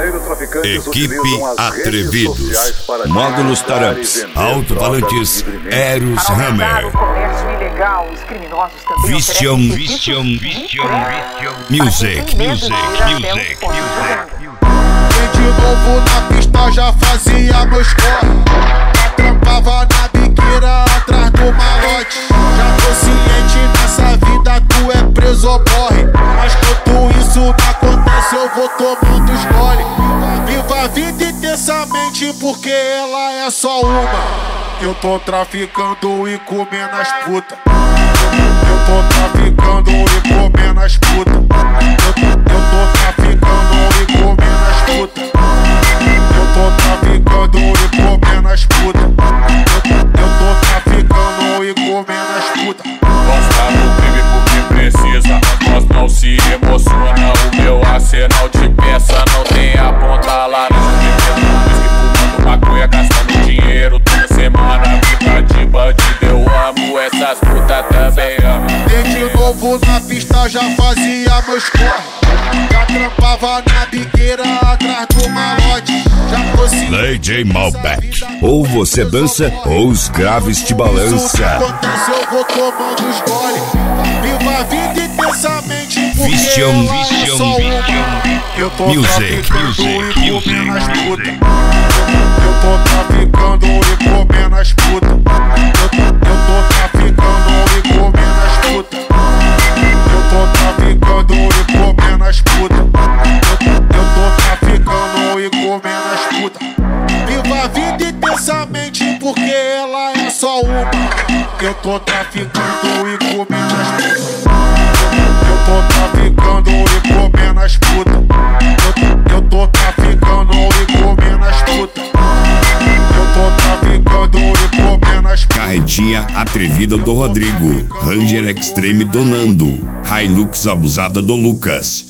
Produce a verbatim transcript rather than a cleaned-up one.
Equipe Atrevidos, Módulos Taramps, Alto-Falantes, Eros Hammer, Vision, Vision, Vision, Music, Music, Music, Music. De novo na pista já fazia meus corre, trampava na biqueira atrás do malote. Já tô ciente nessa vida, tu é preso ou morre, mas quando isso não acontece eu vou tomando os gole. Viva a vida intensamente porque ela é só uma. Eu tô traficando e comendo as putas. Eu tô traficando e comendo as putas. Eu, eu tô traficando e comendo as putas. Eu tô traficando e comendo as putas. Eu, eu tô traficando e comendo as putas. Gosta do crime porque precisa, nós não se emociona. O meu arsenal de peça não tem a ponta lá no fumando maconha, gastando dinheiro toda semana. Vida de bandido, eu amo, essas putas também amo. De novo na pista já fazia meus corre, já trampava na biqueira atrás do malote. Já fosse D J Malbec, ou você dança ou os graves te balança. Acontece, eu vou tomando os gole. Viva a vida intensamente porque Vision, ela é Vision, só Vision. uma. Eu tô Music, traficando music, e comendo as music, putas. music. Eu tô traficando e comendo as putas. Eu, eu tô traficando e comendo as putas. Eu tô traficando e comendo as putas. Eu, eu tô traficando e comendo as putas. Viva a vida intensamente porque ela é só uma. Eu tô traficando e comendo as putas. Eu tô traficando e comendo as putas. Eu, eu tô traficando e comendo as putas. Eu tô traficando e comendo as putas. Carretinha atrevida do Rodrigo, Ranger Extreme do Nando, Hilux abusada do Lucas.